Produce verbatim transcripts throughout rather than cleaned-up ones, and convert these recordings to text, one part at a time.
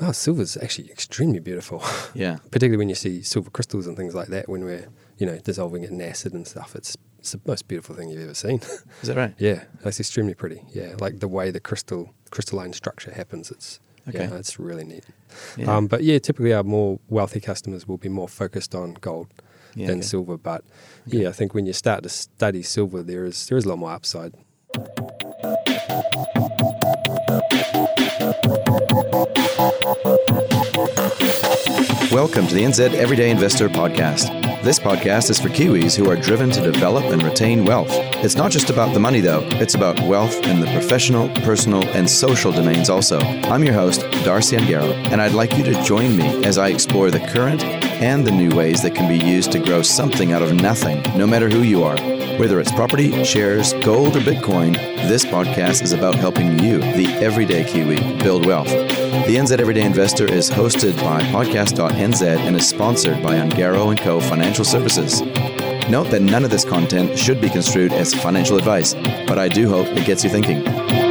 Oh, silver's actually extremely beautiful. Yeah. Particularly when you see silver crystals and things like that, when we're, you know, dissolving it in acid and stuff. It's, it's the most beautiful thing you've ever seen. Is that right? Yeah, it's extremely pretty. Yeah, like the way the crystal crystalline structure happens, it's Okay. yeah, it's really neat. Yeah. Um, but yeah, typically our more wealthy customers will be more focused on gold Yeah, than okay. silver. But Okay. yeah, I think when you start to study silver, there is there is a lot more upside. Welcome to the N Z Everyday Investor Podcast. This podcast is for Kiwis who are driven to develop and retain wealth. It's not just about the money, though. It's about wealth in the professional, personal, and social domains also. I'm your host, Darcy Angaro, and I'd like you to join me as I explore the current and the new ways that can be used to grow something out of nothing, no matter who you are. Whether it's property, shares, gold, or Bitcoin, this podcast is about helping you, the everyday Kiwi, build wealth. The N Z Everyday Investor is hosted by podcast dot n z and is sponsored by Angaro and Co. Financial Services. Note that none of this content should be construed as financial advice, but I do hope it gets you thinking.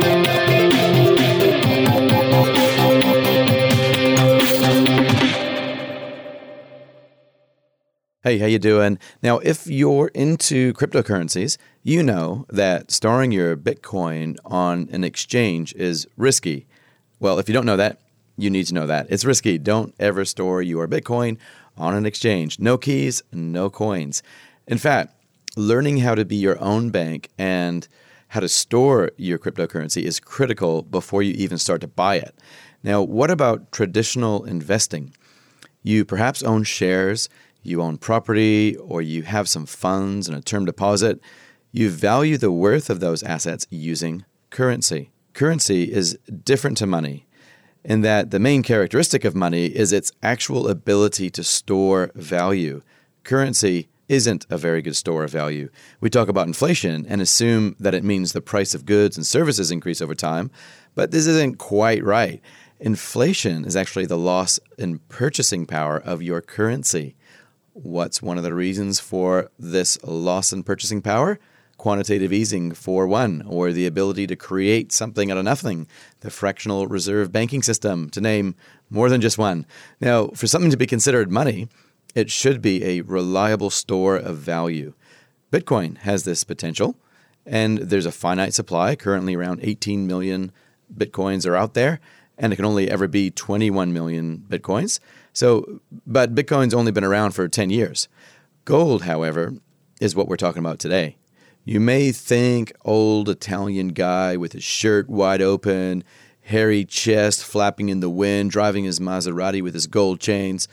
Hey, how you doing? Now, if you're into cryptocurrencies, you know that storing your Bitcoin on an exchange is risky. Well, if you don't know that, you need to know that. It's risky. Don't ever store your Bitcoin on an exchange. No keys, no coins. In fact, learning how to be your own bank and how to store your cryptocurrency is critical before you even start to buy it. Now, what about traditional investing? You perhaps own shares, you own property, or you have some funds and a term deposit. You value the worth of those assets using currency. Currency is different to money in that the main characteristic of money is its actual ability to store value. Currency isn't a very good store of value. We talk about inflation and assume that it means the price of goods and services increase over time, but this isn't quite right. Inflation is actually the loss in purchasing power of your currency. What's one of the reasons for this loss in purchasing power? Quantitative easing, for one, or the ability to create something out of nothing, the fractional reserve banking system, to name more than just one. Now, for something to be considered money, it should be a reliable store of value. Bitcoin has this potential, and there's a finite supply. Currently around eighteen million Bitcoins are out there, and it can only ever be twenty-one million Bitcoins. So, but Bitcoin's only been around for ten years. Gold, however, is what we're talking about today. You may think old Italian guy with his shirt wide open, hairy chest flapping in the wind, driving his Maserati with his gold chains.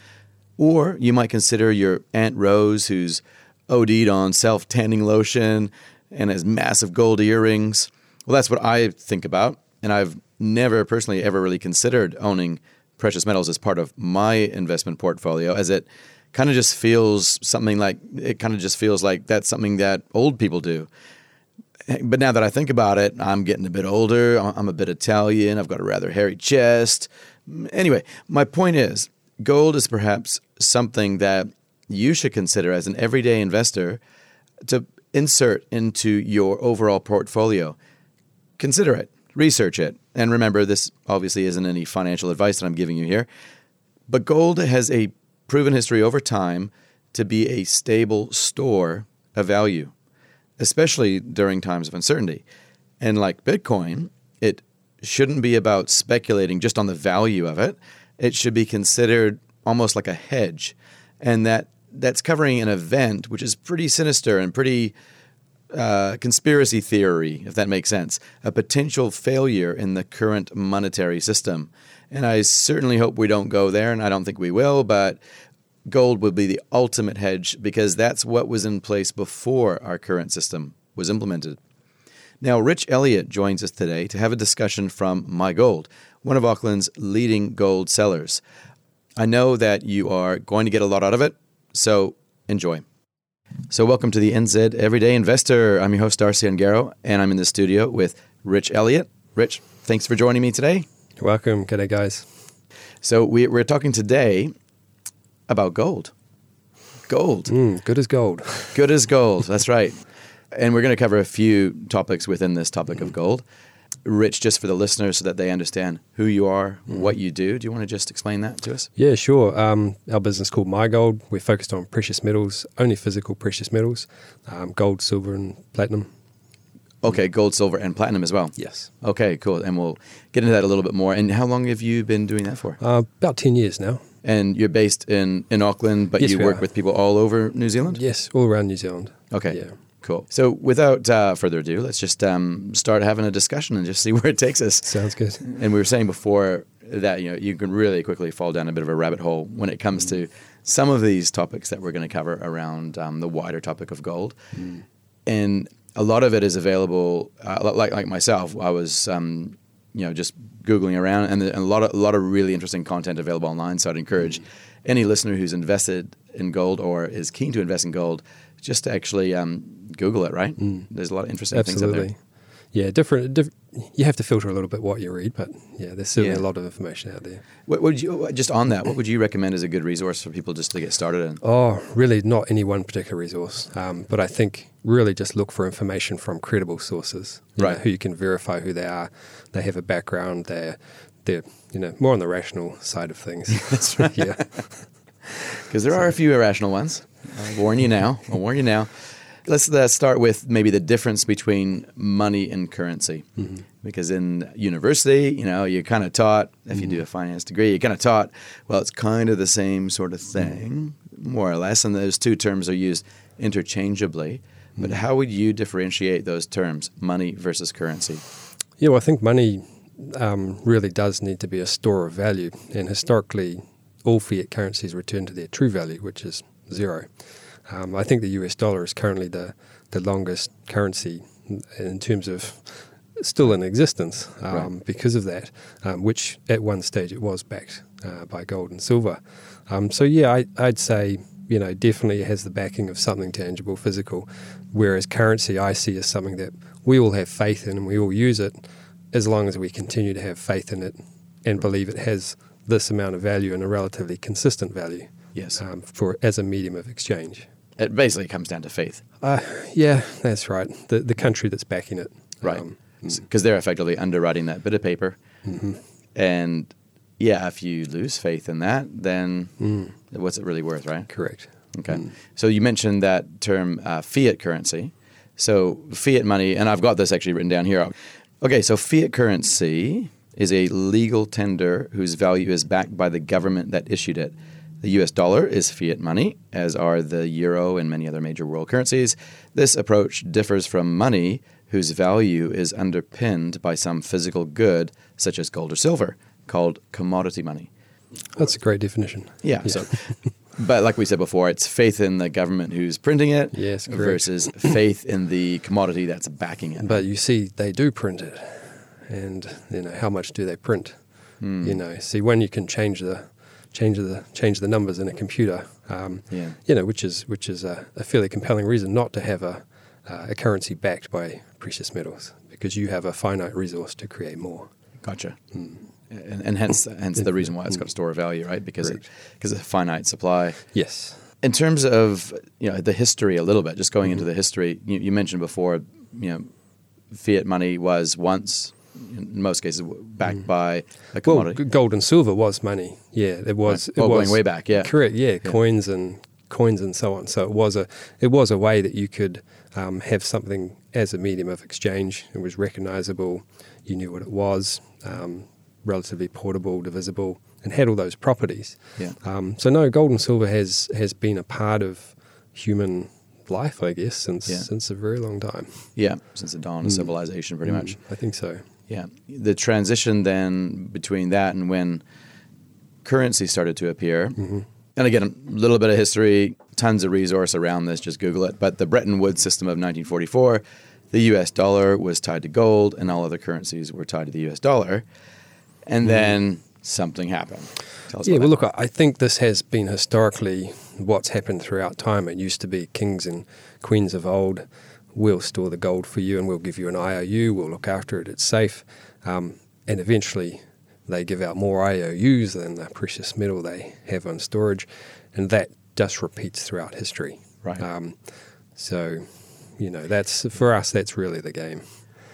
Or you might consider your Aunt Rose who's O D'd on self-tanning lotion and has massive gold earrings. Well, that's what I think about, and I've never personally ever really considered owning precious metals as part of my investment portfolio, as it kind of just feels something like, it kind of just feels like that's something that old people do. But now that I think about it, I'm getting a bit older, I'm a bit Italian, I've got a rather hairy chest. Anyway, my point is, gold is perhaps something that you should consider as an everyday investor to insert into your overall portfolio. Consider it. Research it. And remember, this obviously isn't any financial advice that I'm giving you here, but gold has a proven history over time to be a stable store of value, especially during times of uncertainty. And like Bitcoin, it shouldn't be about speculating just on the value of it. It should be considered almost like a hedge, and that that's covering an event which is pretty sinister and pretty Uh, conspiracy theory, if that makes sense, a potential failure in the current monetary system. And I certainly hope we don't go there, and I don't think we will, but gold will be the ultimate hedge because that's what was in place before our current system was implemented. Now, Rich Elliott joins us today to have a discussion from MyGold, one of Auckland's leading gold sellers. I know that you are going to get a lot out of it, so enjoy. So welcome to the N Z Everyday Investor. I'm your host, Darcy Angaro, and I'm in the studio with Rich Elliott. Rich, thanks for joining me today. You're welcome. G'day, guys. So we, we're talking today about gold. Gold. Mm, good as gold. Good as gold. That's right. And we're going to cover a few topics within this topic of gold. Rich, just for the listeners so that they understand who you are, Mm. what you do. Do you want to just explain that to us? Yeah, sure. Um, our business called MyGold. We're focused on precious metals, only physical precious metals, um, gold, silver, and platinum. Okay, gold, silver, and platinum as well. Yes. Okay, cool. And we'll get into that a little bit more. And how long have you been doing that for? Uh, about ten years now. And you're based in, in Auckland, but Yes, you we work are. with people all over New Zealand? Yes, all around New Zealand. Okay, Yeah. cool. So without uh, further ado, let's just um, start having a discussion and just see where it takes us. Sounds good. And we were saying before that you know you can really quickly fall down a bit of a rabbit hole when it comes to some of these topics that we're going to cover around um, the wider topic of gold. Mm. And a lot of it is available. Uh, like like myself, I was um, you know just googling around, and, the, and a lot of a lot of really interesting content available online. So I'd encourage mm. any listener who's invested in gold or is keen to invest in gold just to actually um, Google it. Right? Mm. There's a lot of interesting Absolutely. things out there. Yeah, different, diff- You have to filter a little bit what you read, but yeah, there's certainly Yeah. a lot of information out there. What would you just on that? What would you recommend as a good resource for people just to get started in? Oh, really not any one particular resource, um, but I think really just look for information from credible sources, you Right. know, who you can verify who they are. They have a background. They're, they're you know, more on the rational side of things. That's right. Yeah. Because there are a few irrational ones. I'll warn you now. I'll warn you now. Let's uh, start with maybe the difference between money and currency. Mm-hmm. Because in university, you know, you're kind of taught, if you Mm-hmm. do a finance degree, you're kind of taught, well, it's kind of the same sort of thing, more or less, and those two terms are used interchangeably. But how would you differentiate those terms, money versus currency? Yeah, well, I think money um, really does need to be a store of value, and historically, all fiat currencies return to their true value, which is zero. Um, I think the U S dollar is currently the, the longest currency in terms of still in existence um, Right. because of that, um, which at one stage it was backed uh, by gold and silver. Um, so yeah, I, I'd say you know definitely it has the backing of something tangible, physical, whereas currency I see as something that we all have faith in and we all use it as long as we continue to have faith in it and believe it has this amount of value and a relatively consistent value. Yes. Um, for as a medium of exchange. It basically comes down to faith. Uh, yeah, that's right. The the country that's backing it. Right. Um, Because they're effectively underwriting that bit of paper. mhm. And yeah, if you lose faith in that, then Mm, what's it really worth, right? correct. Okay. Mm. So you mentioned that term uh, fiat currency. So fiat money, and I've got this actually written down here. Okay, so fiat currency is a legal tender whose value is backed by the government that issued it. The U S dollar is fiat money, as are the euro and many other major world currencies. This approach differs from money whose value is underpinned by some physical good, such as gold or silver, called commodity money. That's a great definition. Yeah. So, but like we said before, it's faith in the government who's printing it Yes, correct. versus faith in the commodity that's backing it. But you see, they do print it, and you know how much do they print? Hmm. You know, see when you can change the change the change the numbers in a computer. Um, Yeah. You know, which is which is a, a fairly compelling reason not to have a uh, a currency backed by precious metals, because you have a finite resource to create more. Gotcha. Mm. And, and hence, hence the reason why it's got a store of value, right? Because it, Correct. because it's a finite supply. Yes. In terms of you know the history a little bit, just going Mm-hmm. into the history, you, you mentioned before, you know, fiat money was once, in most cases, backed by a Well, commodity. g- gold and silver was money. Yeah, it was. Right. Well, it was going way back, yeah. Correct. Yeah, coins and coins and so on. So it was a it was a way that you could um, have something as a medium of exchange. It was recognizable. You knew what it was. Um, relatively portable, divisible, and had all those properties. Yeah. Um, so no, gold and silver has has been a part of human life, I guess, since Yeah. since a very long time. Yeah, since the dawn of civilization, pretty much. Mm, I think so. Yeah. The transition then between that and when currency started to appear, Mm-hmm. and again, a little bit of history, tons of resource around this, just Google it. But the Bretton Woods system of nineteen forty-four, the U S dollar was tied to gold, and all other currencies were tied to the U S dollar. And then something happened. Tell us Yeah, about well, that. look, I I think this has been historically what's happened throughout time. It used to be kings and queens of old. We'll store the gold for you and we'll give you an I O U. We'll look after it. It's safe. Um, and eventually they give out more I O Us than the precious metal they have on storage. And that just repeats throughout history. Right. Um, so, you know, that's for us, that's really the game. Yeah.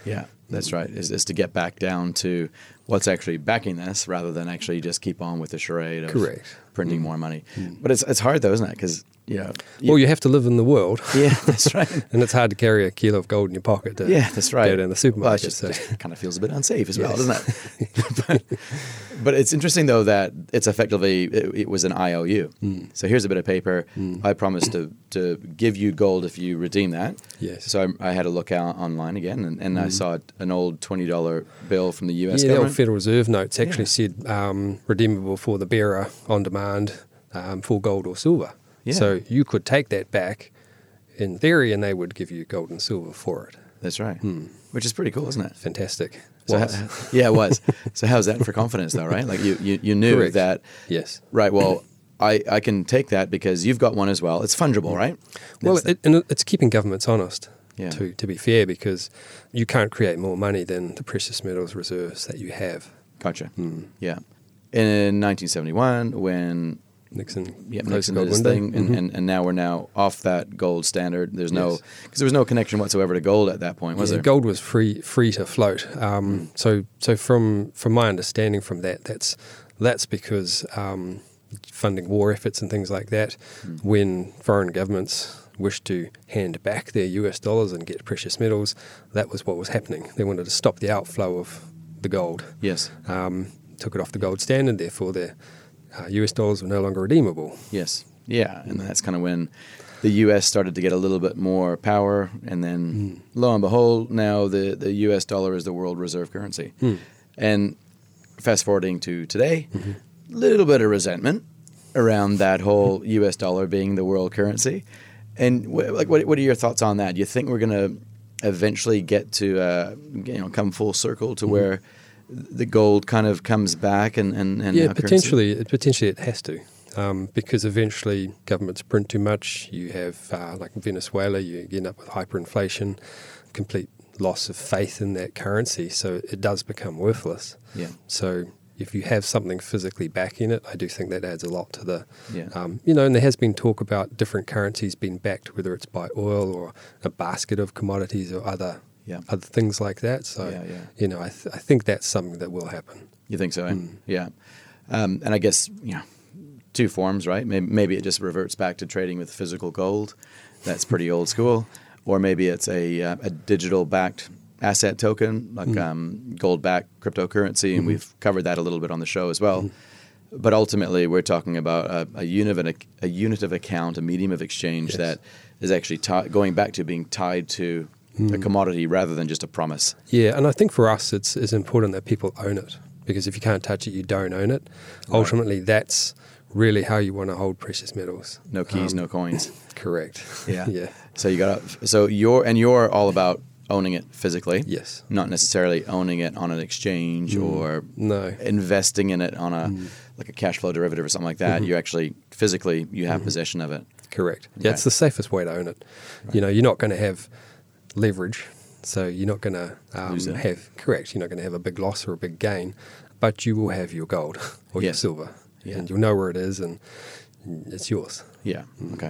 That's right. Is, is to get back down to what's actually backing this, rather than actually just keep on with the charade of Correct. printing more money. But it's it's hard though, isn't it? Because you know, you, Well, you have to live in the world. yeah, that's right. And it's hard to carry a kilo of gold in your pocket to Yeah, that's right. go down the Well, supermarket. it just, so. just kind of feels a bit unsafe as well, Yes. doesn't it? but, but it's interesting though that it's effectively it, it was an I O U. Mm. So here's a bit of paper. I promise to to give you gold if you redeem that. Yes. So I, I had a look out online again, and, and I saw an old twenty dollar bill from the U S Yeah, the government. old Federal Reserve notes actually Yeah. said um, redeemable for the bearer on demand um, for gold or silver. Yeah. So you could take that back in theory and they would give you gold and silver for it. That's right. Which is pretty cool, isn't it? Fantastic. So Was. how- yeah, it was. So how's that for confidence, though, right? Like you, you, you knew Correct. that. Yes. Right. Well, I, I can take that because you've got one as well. It's fungible, right? Well, That's the- it, and it's keeping governments honest, Yeah. to, to be fair, because you can't create more money than the precious metals reserves that you have. gotcha. Hmm. Yeah. In nineteen seventy-one, when Nixon, yeah, closed Nixon the did gold his window. thing, and, Mhm. and, and now we're now off that gold standard. There's no Yes. because there was no connection whatsoever to gold at that point, was Yeah, there? gold was free free to float. Um, so so from from my understanding from that, that's that's because um, funding war efforts and things like that, when foreign governments wished to hand back their U S dollars and get precious metals, that was what was happening. They wanted to stop the outflow of the gold. Yes. Um, took it off the gold standard, therefore their uh, U S dollars were no longer redeemable. Yes. Yeah. And that's kind of when the U S started to get a little bit more power. And then lo and behold, now the, the U S dollar is the world reserve currency. And fast forwarding to today, a little bit of resentment around that whole U S dollar being the world currency. And wh- like, what, what are your thoughts on that? Do you think we're going to eventually get to, uh, you know, come full circle to where the gold kind of comes back and, and, and Yeah, our currency? potentially, it, potentially it has to, um, because eventually governments print too much. You have, uh, like in Venezuela, you end up with hyperinflation, complete loss of faith in that currency, so it does become worthless. Yeah. So if you have something physically backing it, I do think that adds a lot to the, Yeah. um, you know, and there has been talk about different currencies being backed, whether it's by oil or a basket of commodities or other Yeah. other things like that. So, Yeah, yeah. you know, I, th- I think that's something that will happen. You think so? eh? Yeah. Um, and I guess, you know, two forms, right? Maybe, maybe it just reverts back to trading with physical gold. That's pretty old school. Or maybe it's a, uh, a digital backed asset token, like um, gold backed cryptocurrency. And we've covered that a little bit on the show as well. But ultimately, we're talking about a, a, unit of, a, a unit of account, a medium of exchange Yes. that is actually ti- going back to being tied to a commodity rather than just a promise. Yeah, and I think for us, it's, it's important that people own it, because if you can't touch it, you don't own it. Ultimately, that's really how you want to hold precious metals. No keys, no coins. Correct. Yeah. yeah. So you got to, so you're, and you're all about owning it physically. Yes. Not necessarily owning it on an exchange or No. investing in it on a, like a cash flow derivative or something like that. You actually, physically, you have possession of it. Correct. Yeah, Okay. it's the safest way to own it. You know, you're not going to have leverage, so you're not going to um, Lose it. have, correct, you're not going to have a big loss or a big gain, but you will have your gold or your Yes. silver, Yeah. and you'll know where it is, and it's yours. Yeah. Okay.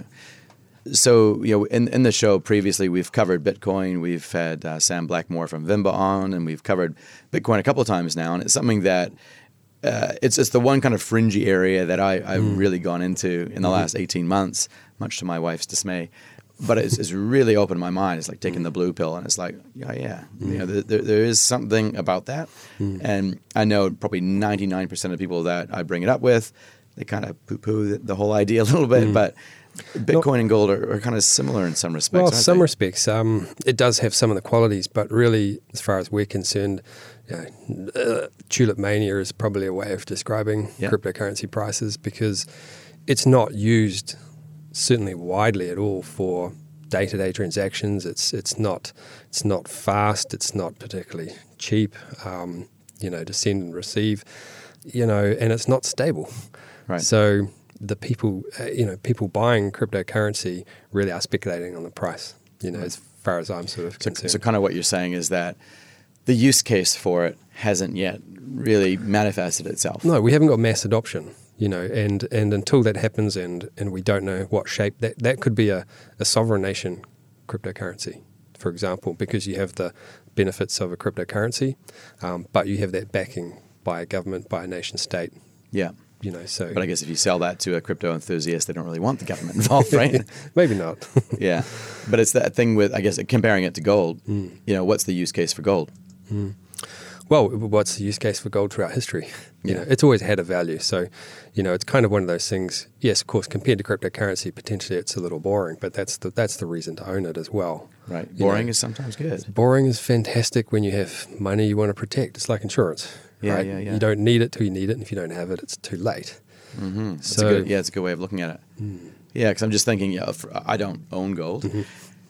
So, you know, in, in the show previously, we've covered Bitcoin. We've had uh, Sam Blackmore from Vimba on, and we've covered Bitcoin a couple of times now. And it's something that uh, it's it's the one kind of fringy area that I, I've really gone into in the last eighteen months, much to my wife's dismay. But it's, it's really opened my mind. It's like taking the blue pill, and it's like, yeah, yeah, you know, there, there is something about that. And I know probably ninety-nine percent of people that I bring it up with, they kind of poo-poo the, the whole idea a little bit, but Bitcoin and gold are, are kind of similar in some respects. Well, aren't some they? respects, um, it does have some of the qualities, but really, as far as we're concerned, you know, uh, tulip mania is probably a way of describing Yeah. cryptocurrency prices, because it's not used certainly widely at all for day-to-day transactions. It's it's not it's not fast. It's not particularly cheap. Um, you know, to send and receive. You know, and it's not stable. Right. So the people, uh, you know, people buying cryptocurrency really are speculating on the price. You know, as far as I'm sort of So, concerned. so kind of what you're saying is that the use case for it hasn't yet really manifested itself. No, we haven't got mass adoption, you know, and, and until that happens, and, and we don't know what shape, that, that could be a, a sovereign nation cryptocurrency, for example, because you have the benefits of a cryptocurrency, um, but you have that backing by a government, by a nation state. Yeah. You know, so. But I guess if you sell that to a crypto enthusiast, they don't really want the government involved, right? Maybe not. Yeah. But it's that thing with, I guess, comparing it to gold, Mm. you know, what's the use case for gold? Mm. Well, what's the use case for gold throughout history? You Yeah. know, it's always had a value. So, you know, it's kind of one of those things. Yes, of course, compared to cryptocurrency, potentially it's a little boring, but that's the that's the reason to own it as well. Right. You Boring know, is sometimes good. Boring is fantastic when you have money you want to protect. It's like insurance. Yeah, right? yeah, yeah. You don't need it till you need it, and if you don't have it, it's too late. Mm-hmm. That's So- a good, yeah, it's a good way of looking at it. Mm. Yeah, because I'm just thinking, yeah, for, I don't own gold, Mhm.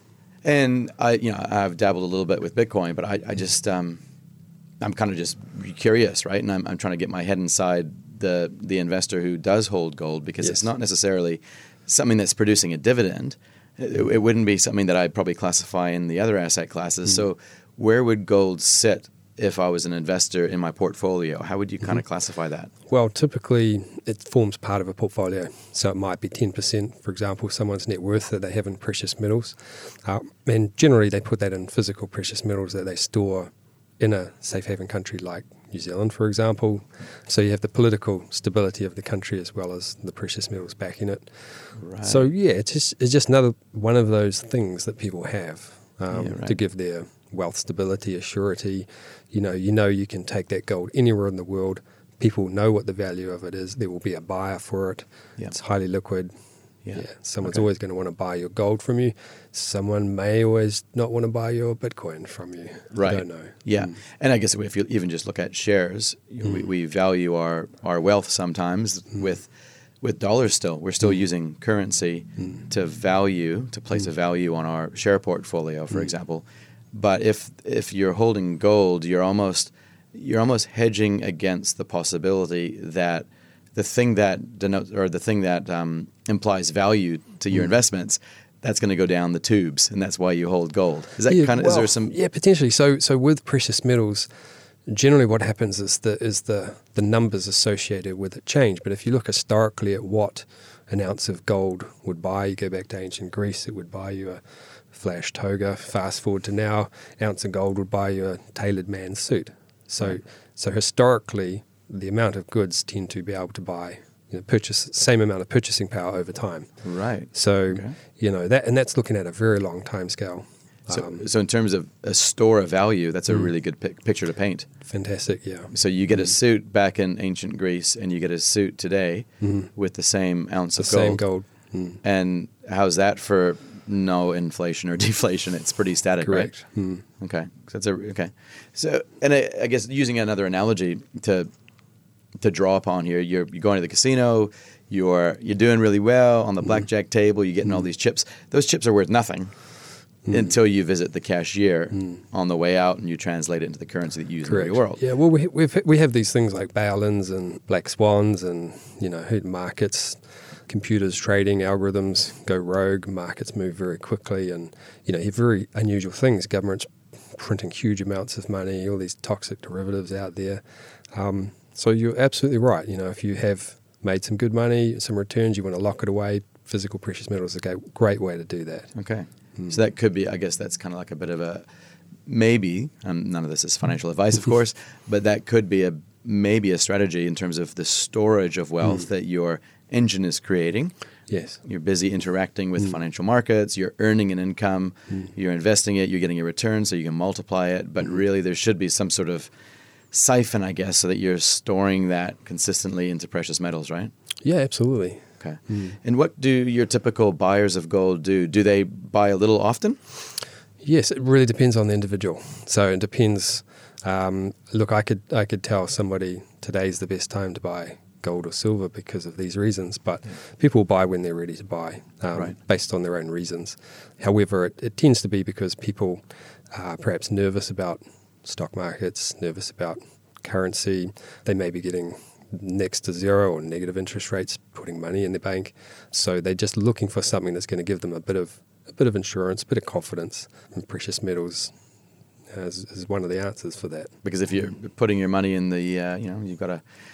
and I, you know, I've dabbled a little bit with Bitcoin, but I, I just, um, I'm kind of just curious, right? And I'm, I'm trying to get my head inside the the investor who does hold gold, because Yes. it's not necessarily something that's producing a dividend. It, it wouldn't be something that I'd probably classify in the other asset classes. Mhm. So, where would gold sit if I was an investor in my portfolio? How would you kind of classify that? Well, typically it forms part of a portfolio. So it might be ten percent, for example, someone's net worth that they have in precious metals. Uh, and generally they put that in physical precious metals that they store in a safe haven country like New Zealand, for example. So you have the political stability of the country as well as the precious metals backing it. Right. So yeah, it's just it's just another one of those things that people have um, Yeah, right. to give their wealth stability, a surety. You know, you know you can take that gold anywhere in the world. People know what the value of it is. There will be a buyer for it. Yeah. It's highly liquid. Yeah. Someone's Okay. always going to want to buy your gold from you. Someone may always not want to buy your Bitcoin from you. Right. I don't know. Yeah, Mm. and I guess if you even just look at shares, you know, we, we value our, our wealth sometimes with with dollars. Still, we're still using currency to value to place a value on our share portfolio, for example. But if if you're holding gold, you're almost you're almost hedging against the possibility that the thing that denotes or the thing that um, implies value to your investments, that's going to go down the tubes, and that's why you hold gold. Is that Yeah, kind of is well, there some yeah, potentially. So so with precious metals, generally what happens is the is the the numbers associated with it change. But if you look historically at what an ounce of gold would buy, you go back to ancient Greece, it would buy you a flash toga. Fast forward to now, ounce of gold would buy you a tailored man's suit. So Right. so historically, the amount of goods tend to be able to buy, you know, purchase same amount of purchasing power over time. right? So Okay. you know that, and that's looking at a very long time scale. So, Um, so in terms of a store of value, that's a Mm. really good pic- picture to paint. fantastic, yeah. So you get a suit back in ancient Greece, and you get a suit today Mhm. with the same ounce The of gold. same gold. Mm. And how's that for no inflation or deflation? It's pretty static, Correct. Mm. right? Okay, so that's a okay. So, and I, I guess using another analogy to to draw upon here, you're you're going to the casino, you're you're doing really well on the blackjack table, you're getting all these chips. Those chips are worth nothing until you visit the cashier on the way out, and you translate it into the currency that you use in Correct. the real world. Yeah. Well, we we've, we have these things like bail-ins and black swans, and you know, who markets, computers trading algorithms go rogue. Markets move very quickly, and you know, you have very unusual things. Governments printing huge amounts of money, all these toxic derivatives out there. Um, so you're absolutely right. You know, if you have made some good money, some returns, you want to lock it away. Physical precious metals is a g- great way to do that. Okay. So that could be, I guess that's kind of like a bit of a, maybe, um, none of this is financial advice, of course, but that could be a maybe a strategy in terms of the storage of wealth that your engine is creating. Yes. You're busy interacting with financial markets, you're earning an income, you're investing it, you're getting a return so you can multiply it, but really there should be some sort of siphon, I guess, so that you're storing that consistently into precious metals, right? Yeah, absolutely. Okay. And what do your typical buyers of gold do? Do they buy a little often? Yes, it really depends on the individual. So it depends. Um, look, I could I could tell somebody today's the best time to buy gold or silver because of these reasons, but people buy when they're ready to buy, um, Right. based on their own reasons. However, it, it tends to be because people are perhaps nervous about stock markets, nervous about currency. They may be getting next to zero or negative interest rates, putting money in the bank. So they're just looking for something that's going to give them a bit of a bit of insurance, a bit of confidence. And precious metals is, is one of the answers for that. Because if you're putting your money in the, uh, you know, you've got a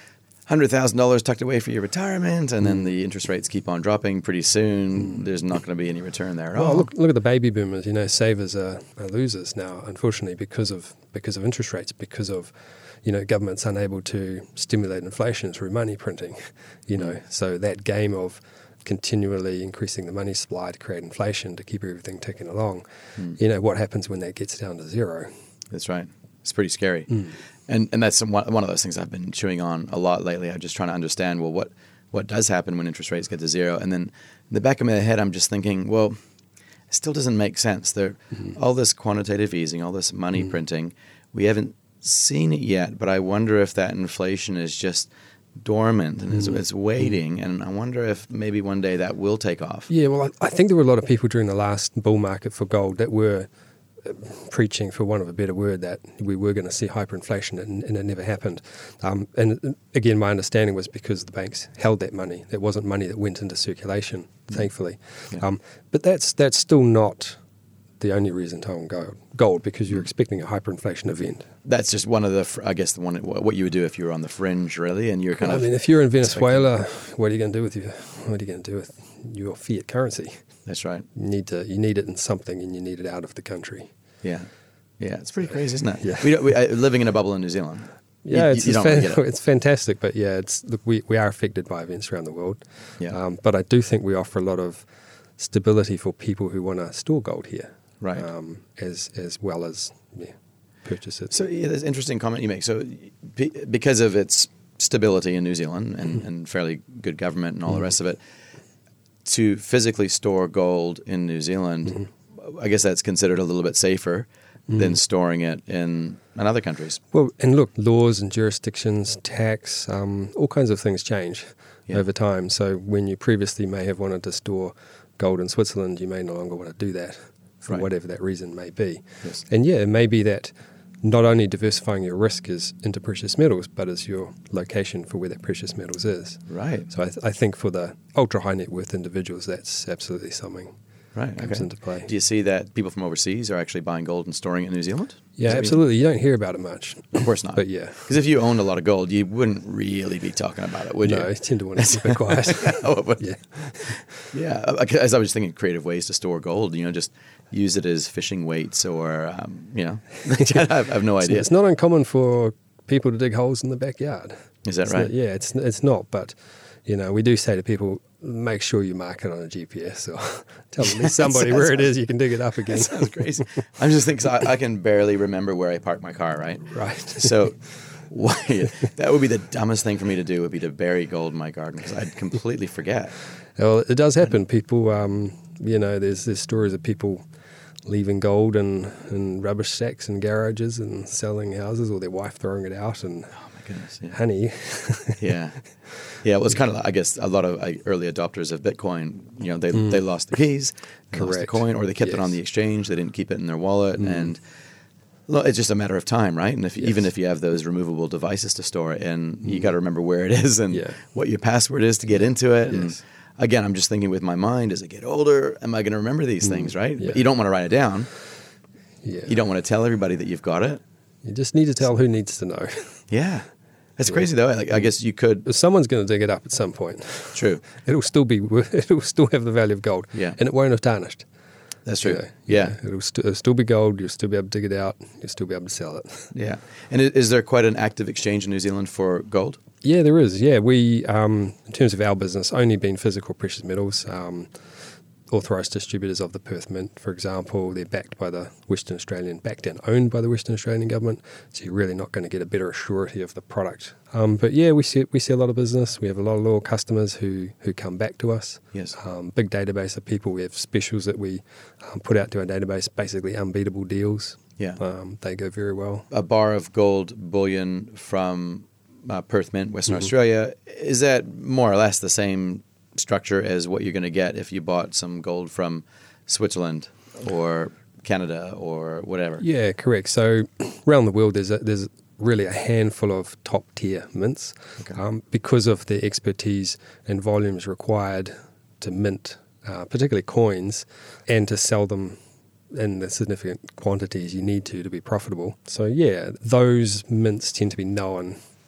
hundred thousand dollars tucked away for your retirement, and then the interest rates keep on dropping. Pretty soon, there's not going to be any return there at Well, all. look, look at the baby boomers. You know, savers are, are losers now, unfortunately, because of because of interest rates, because of, you know, governments unable to stimulate inflation through money printing. You know, so that game of continually increasing the money supply to create inflation to keep everything ticking along. Mm. You know, what happens when that gets down to zero? That's right. It's pretty scary. Mm. And and that's some, one one of those things I've been chewing on a lot lately. I'm just trying to understand, well, what, what does happen when interest rates get to zero? And then in the back of my head, I'm just thinking, well, it still doesn't make sense. There, mm-hmm. all this quantitative easing, all this money mm-hmm. printing, we haven't seen it yet, but I wonder if that inflation is just dormant and mm-hmm. it's, it's waiting. And I wonder if maybe one day that will take off. Yeah, well, I, I think there were a lot of people during the last bull market for gold that were preaching, for want of a better word, that we were going to see hyperinflation, and, and it never happened. Um, and again, my understanding was because the banks held that money. That wasn't money that went into circulation, mm. thankfully. Yeah. Um, but that's that's still not the only reason to own gold, gold because you're expecting a hyperinflation event. That's just one of the, I guess, the one what you would do if you were on the fringe, really, and you're kind I of. I mean, if you're in Venezuela, what are you going to do with your what are you going to do with your fiat currency? That's right. You need to you need it in something, and you need it out of the country. Yeah, yeah, it's pretty crazy, isn't it? Yeah, we, we uh, living in a bubble in New Zealand. Yeah, you, it's you it's, don't fan- really get it. it's fantastic, but yeah, it's look, we we are affected by events around the world. Yeah, um, but I do think we offer a lot of stability for people who want to store gold here, right? Um, as as well as yeah, purchase it. So yeah, there's an interesting comment you make. So p- because of its stability in New Zealand and, mm-hmm. and fairly good government and all mm-hmm. the rest of it, to physically store gold in New Zealand, mm-hmm. I guess that's considered a little bit safer mm-hmm. than storing it in, in other countries. Well, and look, laws and jurisdictions, tax, um, all kinds of things change yeah. over time. So when you previously may have wanted to store gold in Switzerland, you may no longer want to do that for right. whatever that reason may be. Yes. And yeah, it may be that not only diversifying your risk is into precious metals, but is your location for where that precious metals is. Right. So I, th- I think for the ultra high net worth individuals, that's absolutely something right. comes okay. into play. Do you see that people from overseas are actually buying gold and storing it in New Zealand? Yeah, absolutely. You don't hear about it much. Of course not. But yeah. Because if you owned a lot of gold, you wouldn't really be talking about it, would you? No, I tend to want to keep it quiet. oh, but, yeah. Yeah. As I was thinking, creative ways to store gold, you know, just use it as fishing weights or, um, you know, I have no idea. It's not uncommon for people to dig holes in the backyard. Is that it's right? Not, yeah, it's it's not. But, you know, we do say to people, make sure you mark it on a G P S or tell them there's somebody where it is, you can dig it up again. That sounds crazy. I'm just thinking, I, I can barely remember where I park my car, right? Right. So why, that would be the dumbest thing for me to do, would be to bury gold in my garden, because I'd completely forget. Well, it does happen. People, um, you know, there's, there's stories of people leaving gold in, in rubbish sacks in garages and selling houses, or their wife throwing it out and oh my goodness, yeah. honey. yeah. Yeah, well, it's kind of, I guess, a lot of uh, early adopters of Bitcoin, you know, they mm. they lost the keys, they Correct. lost the coin, or they kept yes. it on the exchange, they didn't keep it in their wallet, mm. and well, it's just a matter of time, right? And if yes. even if you have those removable devices to store it in, mm. you got to remember where it is and yeah. what your password is to get into it. Yes. And again, I'm just thinking with my mind, as I get older, am I going to remember these mm. things, right? Yeah. But you don't want to write it down. Yeah. You don't want to tell everybody that you've got it. You just need to tell who needs to know. Yeah. That's yeah. crazy, though. Like, I guess you could. But someone's going to dig it up at some point. True. It'll still be. It'll still have the value of gold. Yeah. And it won't have tarnished. That's true. You know, yeah. yeah. It'll, st- it'll still be gold. You'll still be able to dig it out. You'll still be able to sell it. Yeah. And is there quite an active exchange in New Zealand for gold? Yeah, there is. Yeah, we, um, in terms of our business, only been physical precious metals. Um, authorised distributors of the Perth Mint, for example, they're backed by the Western Australian, backed and owned by the Western Australian government, so you're really not going to get a better surety of the product. Um, but yeah, we see we see a lot of business. We have a lot of loyal customers who who come back to us. Yes. Um, big database of people. We have specials that we um, put out to our database, basically unbeatable deals. Yeah. Um, they go very well. A bar of gold bullion from uh, Perth Mint, Western mm-hmm. Australia, is that more or less the same structure as what you're going to get if you bought some gold from Switzerland or Canada or whatever? Yeah, correct. So around the world, there's a, there's really a handful of top tier mints okay. um, because of the expertise and volumes required to mint, uh, particularly coins, and to sell them in the significant quantities you need to to be profitable. So yeah, those mints tend to be known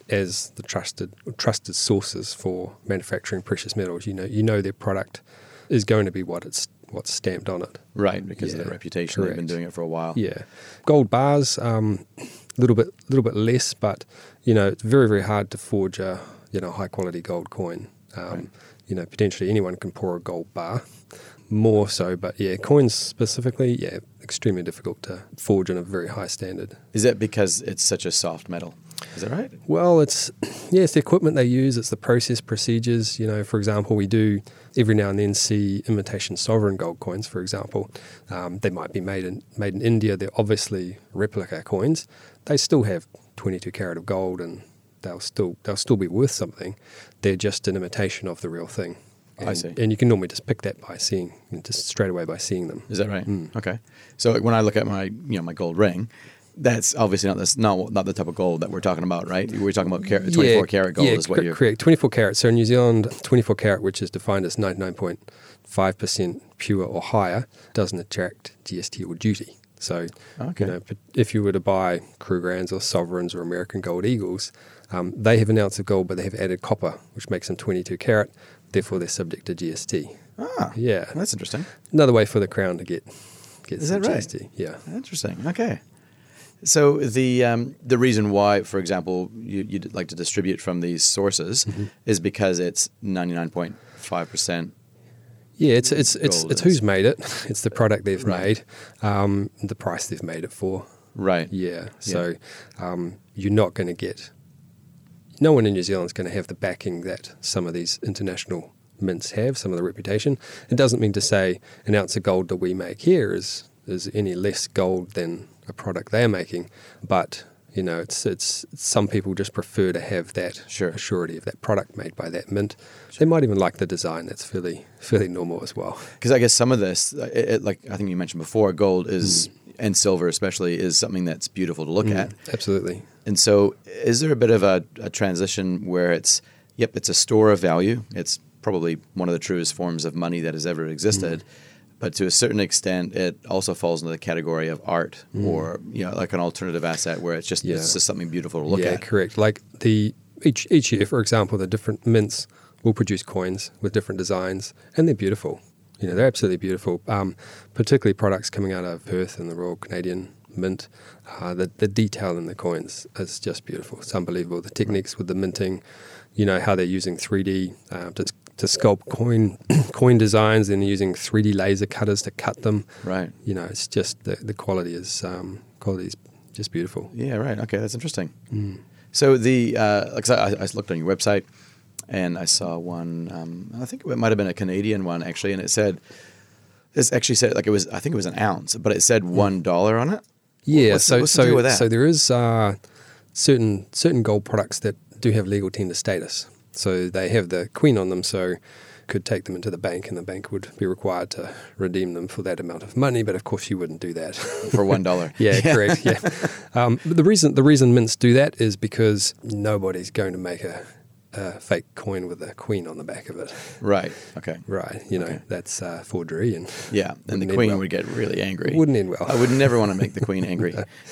as the trusted trusted sources for manufacturing precious metals. You know, you know their product is going to be what it's what's stamped on it. Right, because Yeah, of their reputation. correct. They've been doing it for a while. Yeah, gold bars, a um, little bit, little bit less, but you know, it's very, very hard to forge a you know high quality gold coin. Um, Right. You know, potentially anyone can pour a gold bar, more so, but yeah, coins specifically, yeah, extremely difficult to forge in a very high standard. Is that because it's such a soft metal? Is that right? Well, it's yeah, it's the equipment they use, it's the process procedures. You know, for example, we do every now and then see imitation sovereign gold coins. For example, um, they might be made in made in India. They're obviously replica coins. They still have twenty-two karat of gold, and they'll still they'll still be worth something. They're just an imitation of the real thing. And, I see. And you can normally just pick that by seeing, just straight away by seeing them. Is that right? Mm. Okay. So when I look at my, you know, my gold ring, that's obviously not this, not not the type of gold that we're talking about, right? We're talking about car- twenty-four karat gold yeah, is what cor- you're. correct. twenty-four karat. So in New Zealand, twenty-four karat, which is defined as ninety-nine point five percent pure or higher, doesn't attract G S T or duty. So, Okay. you know, but if you were to buy Krugerrands or Sovereigns or American Gold Eagles, um, they have an ounce of gold, but they have added copper, which makes them twenty-two karat. Therefore, they're subject to G S T. Ah, Yeah, that's interesting. another way for the Crown to get get Is some that right? G S T. Yeah. Interesting. Okay. So the um, the reason why, for example, you, you'd like to distribute from these sources Mm-hmm. is because it's ninety-nine point five percent. Yeah, it's it's it's Gold it's is- who's made it. It's the product they've Right. made, um, the price they've made it for. Right. Yeah, so um, you're not going to get. No one in New Zealand is going to have the backing that some of these international mints have, some of the reputation. It doesn't mean to say an ounce of gold that we make here is is any less gold than a product they're making, but you know, it's it's some people just prefer to have that Sure. assurity of that product made by that mint. They might even like the design. That's fairly fairly normal as well. Because I guess some of this, it, it, like I think you mentioned before, gold is and silver especially is something that's beautiful to look at. Absolutely. And so, is there a bit of a, a transition where it's, yep, it's a store of value. It's probably one of the truest forms of money that has ever existed. But to a certain extent, it also falls into the category of art or, you know, like an alternative asset where it's just, Yeah. it's just something beautiful to look yeah, at. correct. Like the each each year, for example, the different mints will produce coins with different designs, and they're beautiful. You know, they're absolutely beautiful. Um, particularly products coming out of Perth and the Royal Canadian Mint. Uh, the the detail in the coins is just beautiful. It's unbelievable. The techniques with the minting, you know, how they're using three D uh, to to sculpt coin coin designs, and they're using three D laser cutters to cut them. Right. You know, it's just the the quality is um, quality is just beautiful. Yeah, right. Okay, that's interesting. Mm. So the, uh, like I, I looked on your website and I saw one, um, I think it might have been a Canadian one actually, and it said, this actually said, like it was, I think it was an ounce, but it said one dollar on it. Yeah, What's the- so what's the deal so with that? so there is uh, certain certain gold products that do have legal tender status. So they have the queen on them, so could take them into the bank, and the bank would be required to redeem them for that amount of money. But of course, you wouldn't do that. For one dollar. yeah, correct. Yeah, um, but the reason the reason mints do that is because nobody's going to make a, a fake coin with a queen on the back of it. Right. Okay. Right. You know, Okay. that's uh, forgery, and Yeah, and the Wouldn't end queen well. would get really angry. wouldn't end well. I would never want to make the queen angry.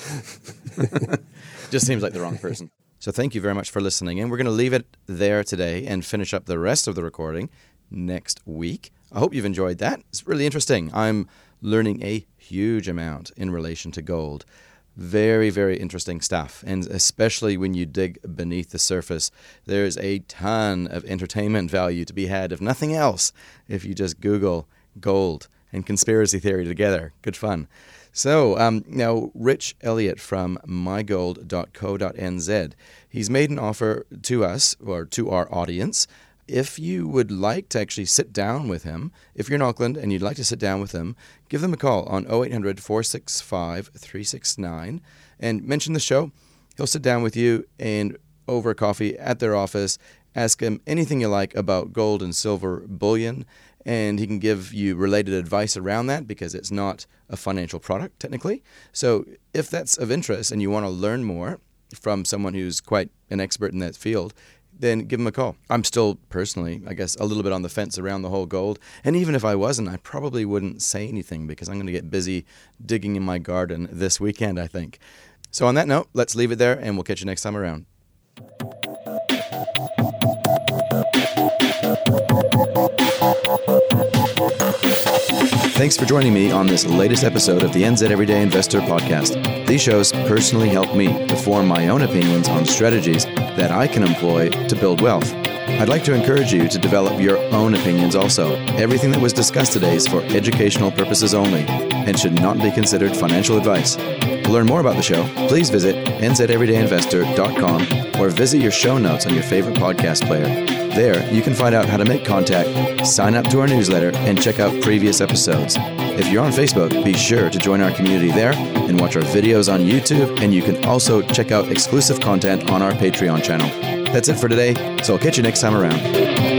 Just seems like the wrong person. So thank you very much for listening, and we're going to leave it there today and finish up the rest of the recording next week. I hope you've enjoyed that. It's really interesting. I'm learning a huge amount in relation to gold. Very, very interesting stuff. And especially when you dig beneath the surface, there's a ton of entertainment value to be had, if nothing else, if you just Google gold and conspiracy theory together. Good fun. So um, now, Rich Elliott from my gold dot co dot n z, he's made an offer to us, or to our audience. If you would like to actually sit down with him, if you're in Auckland and you'd like to sit down with him, give them a call on oh eight hundred, four six five, three six nine and mention the show. He'll sit down with you and over coffee at their office, ask him anything you like about gold and silver bullion, and he can give you related advice around that because it's not a financial product technically. So if that's of interest and you want to learn more from someone who's quite an expert in that field, then give him a call. I'm still personally, I guess, a little bit on the fence around the whole gold. And even if I wasn't, I probably wouldn't say anything because I'm going to get busy digging in my garden this weekend, I think. So on that note, let's leave it there and we'll catch you next time around. Thanks for joining me on this latest episode of the N Z Everyday Investor podcast. These shows personally help me to form my own opinions on strategies that I can employ to build wealth. I'd like to encourage you to develop your own opinions also. Everything that was discussed today is for educational purposes only and should not be considered financial advice. To learn more about the show, please visit n z everyday investor dot com or visit your show notes on your favorite podcast player. There, you can find out how to make contact, sign up to our newsletter, and check out previous episodes. If you're on Facebook, be sure to join our community there and watch our videos on YouTube, and you can also check out exclusive content on our Patreon channel. That's it for today, so I'll catch you next time around.